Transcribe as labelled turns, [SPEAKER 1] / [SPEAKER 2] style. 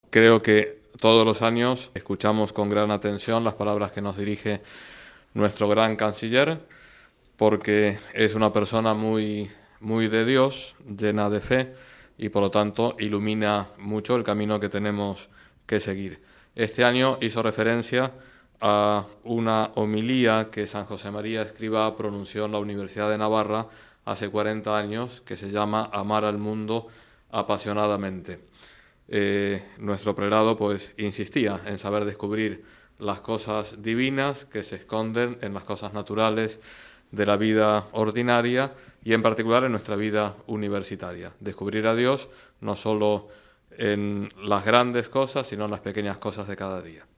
[SPEAKER 1] Creo que todos los años escuchamos con gran atención las palabras que nos dirige nuestro gran canciller, porque es una persona muy de Dios, llena de fe, y por lo tanto ilumina mucho el camino que tenemos que seguir. Este año hizo referencia a una homilía que San José María Escrivá pronunció en la Universidad de Navarra hace 40 años, que se llama Amar al mundo apasionadamente. Nuestro prelado pues insistía en saber descubrir las cosas divinas que se esconden en las cosas naturales de la vida ordinaria y en particular en nuestra vida universitaria. Descubrir a Dios no solo en las grandes cosas, sino en las pequeñas cosas de cada día.